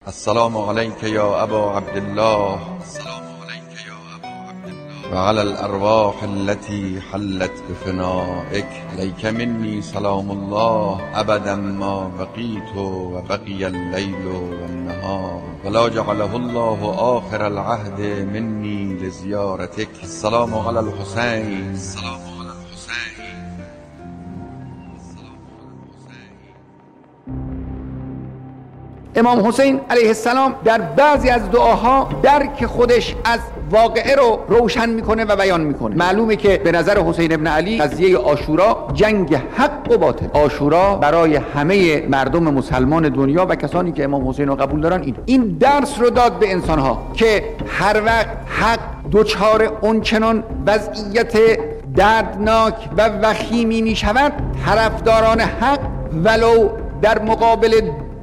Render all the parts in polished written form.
السلام عليك يا أبا عبد الله وعلى الأرواح التي حلت بفنائك. عليك مني سلام الله أبدا ما بقيت وبقي الليل والنهار، ولا جعله الله آخر العهد مني لزيارتك. السلام على الحسين. امام حسین علیه السلام در بعضی از دعاها درک خودش از واقعه رو روشن میکنه و بیان میکنه. معلومه که به نظر حسین ابن علی قضیه عاشورا جنگ حق و باطل. عاشورا برای همه مردم مسلمان دنیا و کسانی که امام حسین رو قبول دارن این درس رو داد به انسانها که هر وقت حق دچار اونچنان وضعیت دردناک و وخیمی میشود، طرفداران حق ولو در مقابل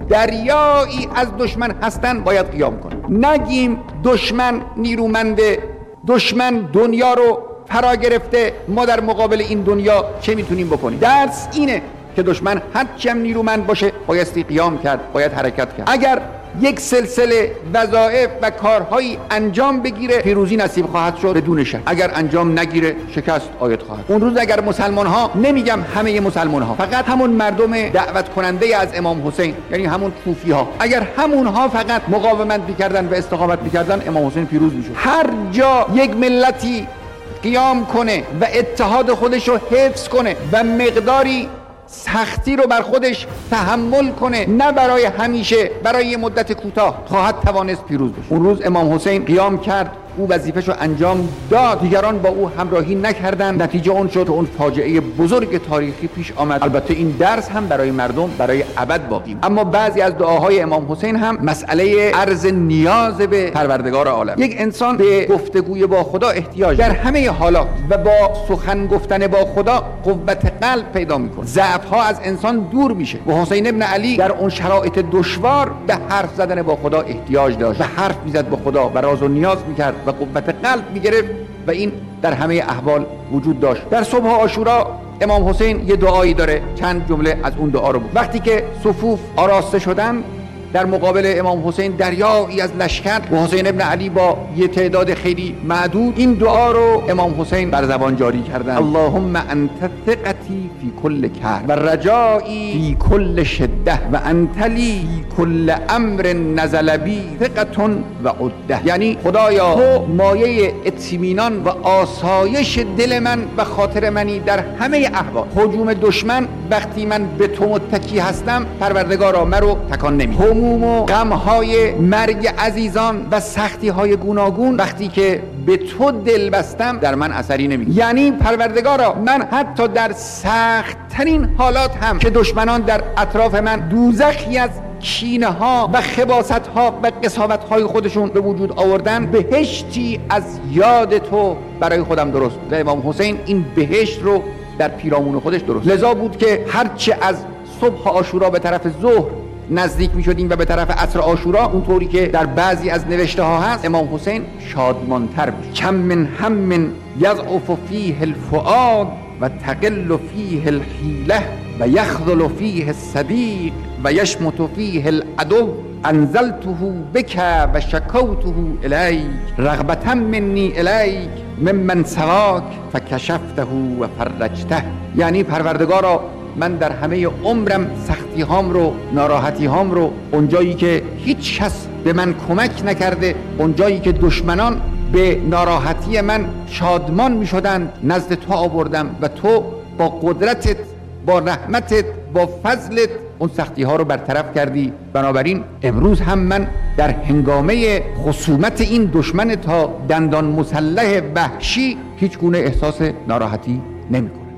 دریایی از دشمن هستن باید قیام کنه. نگیم دشمن نیرومنده، دشمن دنیا رو فرا گرفته، ما در مقابل این دنیا چه میتونیم بکنیم؟ درس اینه که دشمن هرچی هم نیرومند باشه بایستی قیام کرد، باید حرکت کرد. اگر یک سلسله وظایف و کارهایی انجام بگیره پیروزی نصیب خواهد شد بدون شک. اگر انجام نگیره شکست عاید خواهد. اون روز اگر مسلمان ها، نمیگم همه مسلمان ها، فقط همون مردم دعوت کننده از امام حسین، یعنی همون کوفی ها، اگر همون ها فقط مقاومت میکردن و استقامت میکردن امام حسین پیروز میشد. هر جا یک ملتی قیام کنه و اتحاد خودش رو حفظ کنه و مقداری سختی رو بر خودش تحمل کنه، نه برای همیشه، برای مدت کوتاه، خواهد توانست پیروز بشه. اون روز امام حسین قیام کرد، او وظیفه‌شو انجام داد، دیگران با او همراهی نکردند. نتیجه اون شد که اون فاجعه بزرگ تاریخی پیش آمد. البته این درس هم برای مردم برای ابد باقی. اما بعضی از دعاهای امام حسین هم مسئله عرض نیاز به پروردگار عالم. یک انسان به گفتگوی با خدا احتیاج در همه حالات و با سخن گفتن با خدا قوت قلب پیدا میکنه. ضعف‌ها از انسان دور میشه. و حسین ابن علی در اون شرایط دشوار به حرف زدن با خدا احتیاج داشت. به حرف میزد با خدا و راز و نیاز میکرد و قوت قلب میگرفت و این در همه احوال وجود داشت. در صبح عاشورا امام حسین یه دعایی داره، چند جمله از اون دعا رو بود. وقتی که صفوف آراسته شدن در مقابل امام حسین دریایی از لشکر و حسین ابن علی با یه تعداد خیلی معدود این دعا رو امام حسین بر زبان جاری کردن: اللهم انت ثقتی فی کل کرب و رجایی فی کل شده و انت لی فی کل امر نزل بی ثقة و عده. یعنی خدایا تو مایه اطمینان و آسایش دل من و خاطر منی در همه احوال. هجوم دشمن وقتی من به تو متکی هستم پروردگارا مرو تکان نمی. هموم و غم‌های مرگ عزیزان و سختی‌های گوناگون وقتی که به تو دل بستم در من اثری نمی. یعنی پروردگارا من حتی در سخت‌ترین حالات هم که دشمنان در اطراف من دوزخی از کینه ها و خباثت ها و قساوت های خودشون به وجود آوردن، بهشتی از یاد تو برای خودم درست. و امام حسین این بهشت رو در پیرامون خودش درست. لذا بود که هرچه از صبح عاشورا به طرف ظهر نزدیک می شدیم و به طرف عصر عاشورا، اونطوری که در بعضی از نوشته ها هست، امام حسین شادمانتر بود. کم من هم یضعف فیه الفؤاد و تقل فیه الحیله و یخذل فیه الصدیق و یشمت فیه العدو انزلته بک و شکوته الیک رغبة منی الیک ممن سواک فکشفته و فرجته. یعنی پروردگارا من در همه عمرم سختی هام رو، ناراحتی هام رو، اونجایی که هیچ کس به من کمک نکرده، اونجایی که دشمنان به ناراحتی من شادمان می شدن، نزد تو آوردم و تو با قدرتت، با رحمتت، با فضلت اون سختی ها رو برطرف کردی. بنابراین امروز هم من در هنگامه خصومت این دشمن تا دندان مسلح وحشی هیچ گونه احساس ناراحتی نمی کنم.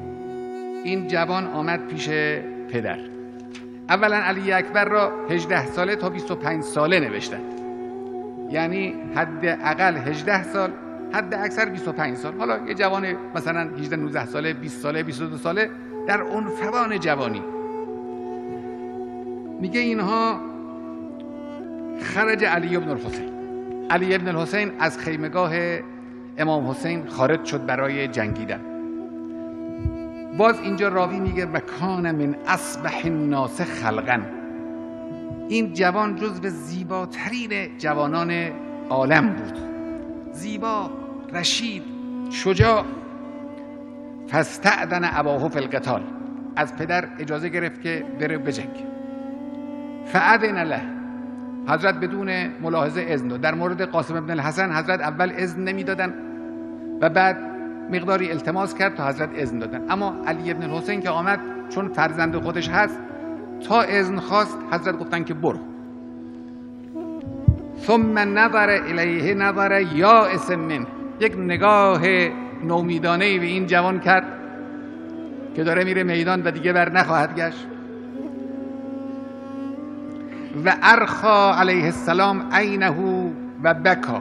این جوان آمد پیش پدر. اولا علی اکبر را 18 ساله تا 25 ساله نوشتن، یعنی حد اقل 18 سال، حد اکثر 25 سال. حالا یه جوان مثلا 18 19 ساله، 20 ساله، 22 ساله در عنفوان جوانی. میگه اینها خرج علی ابن الحسین. علی ابن الحسین از خیمگاه امام حسین خارج شد برای جنگیدن. باز اینجا راوی میگه و کان من اصبح الناس خلقا، این جوان جزو زیباترین جوانان عالم بود، زیبا، رشید، شجاع. فاستأذن اباه فی القتال، از پدر اجازه گرفت که بره بجنگ. فاذن له، حضرت بدون ملاحظه اذن داد. در مورد قاسم ابن الحسن حضرت اول اذن نمیدادن و بعد مقداری التماس کرد تا حضرت اذن دادن، اما علی ابن الحسین که آمد چون فرزند خودش هست تا اذن خواست حضرت گفتن که برو. ثم نظر الیه نظر یائس منه، یک نگاه نومیدانه‌ای به این جوان کرد که داره میره میدان و دیگه بر نخواهد گشت. و ارخا علیه السلام عینه و بکا،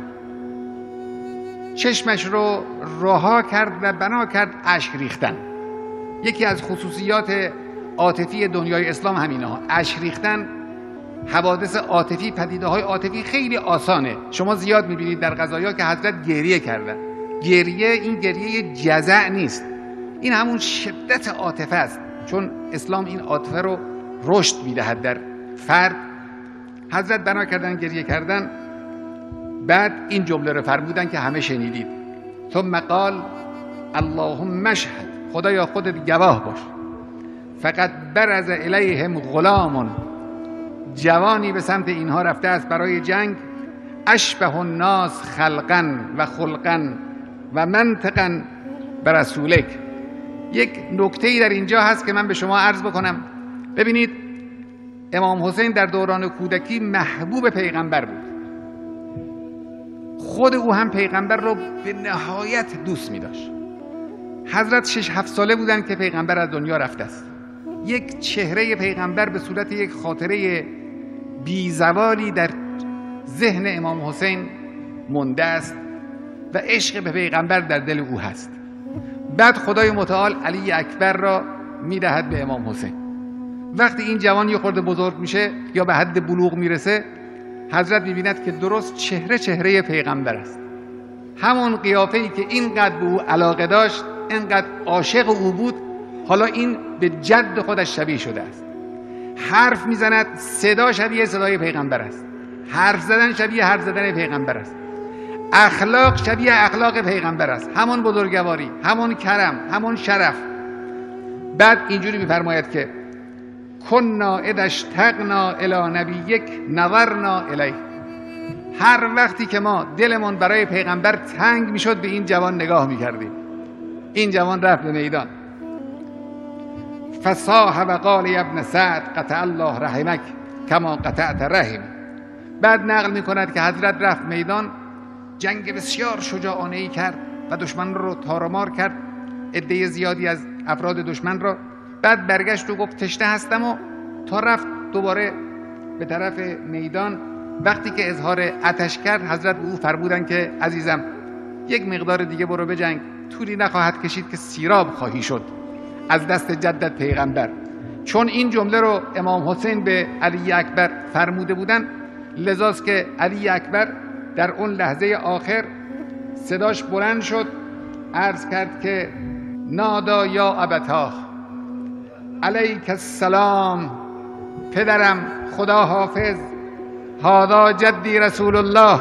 چشمش رو رها کرد و بنا کرد اشک ریختن. یکی از خصوصیات عاطفی دنیای اسلام همینه ها، اشک ریختن. حوادث عاطفی، پدیده های عاطفی خیلی آسانه. شما زیاد میبینید در قضایا که حضرت گریه کردن. گریه، این گریه جزع نیست، این همون شدت عاطفه است، چون اسلام این عاطفه رو رشد میدهد در فرد. حضرت بنا کردن گریه کردن. بعد این جمله رو فرمودن که همه شنیدید. ثم قال اللهم اشهد، خدایا خودت گواه باش. فقط برز الیهم غلام، جوانی به سمت اینها رفته است برای جنگ. اشبه الناس خلقا و خلقا و منطقا برسولک. یک نکته‌ای در اینجا هست که من به شما عرض بکنم. ببینید امام حسین در دوران کودکی محبوب پیغمبر بود، خود او هم پیغمبر رو به نهایت دوست می داشت. حضرت 6-7 ساله بودن که پیغمبر از دنیا رفته است. یک چهره پیغمبر به صورت یک خاطره بیزوالی در ذهن امام حسین مونده است و عشق به پیغمبر در دل او هست. بعد خدای متعال علی اکبر را میدهد به امام حسین. وقتی این جوان یه خورده بزرگ میشه یا به حد بلوغ میرسه، حضرت میبیند که درست چهره پیغمبر است. همون قیافه‌ای که اینقدر به او علاقه داشت، اینقدر عاشق او بود، حالا این به جد خودش شبیه شده است. حرف میزند، صدا شبیه صدای پیغمبر است. حرف زدن شبیه حرف زدن پیغمبر است. اخلاق شبیه اخلاق پیغمبر است. همون بزرگواری، همون کرم، همون شرف. بعد اینجوری میفرماید که کنا اذا اشتقنا الی نبیک نظرنا الیه. هر وقتی که ما دلمون برای پیغمبر تنگ میشد به این جوان نگاه میکردیم. این جوان رفت به میدان. فصاح و قال یا ابن سعد قطع الله رحمک کما قطعت رحم. بعد نقل میکند که حضرت رفت میدان، جنگ بسیار شجاعانه‌ای کرد و دشمن رو تارمار کرد، عده زیادی از افراد دشمن را. بعد برگشت و گفت تشنه هستم و تا رفت دوباره به طرف میدان. وقتی که اظهار آتش کرد، حضرت به او فرمودند که عزیزم یک مقدار دیگه برو بجنگ، طولی نخواهد کشید که سیراب خواهی شد از دست جدت پیغمبر. چون این جمله رو امام حسین به علی اکبر فرموده بودن، لذاست که علی اکبر در اون لحظه آخر صداش بلند شد، عرض کرد که نادا یا ابتاه علیک السلام، پدرم خدا حافظ، هذا جدی رسول الله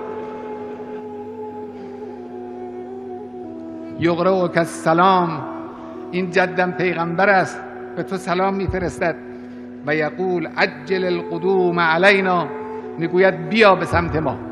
یقرؤک السلام، این جدم پیغمبر است به تو سلام میفرستد. و یقول عجل القدوم علینا، میگوید بیا به سمت ما.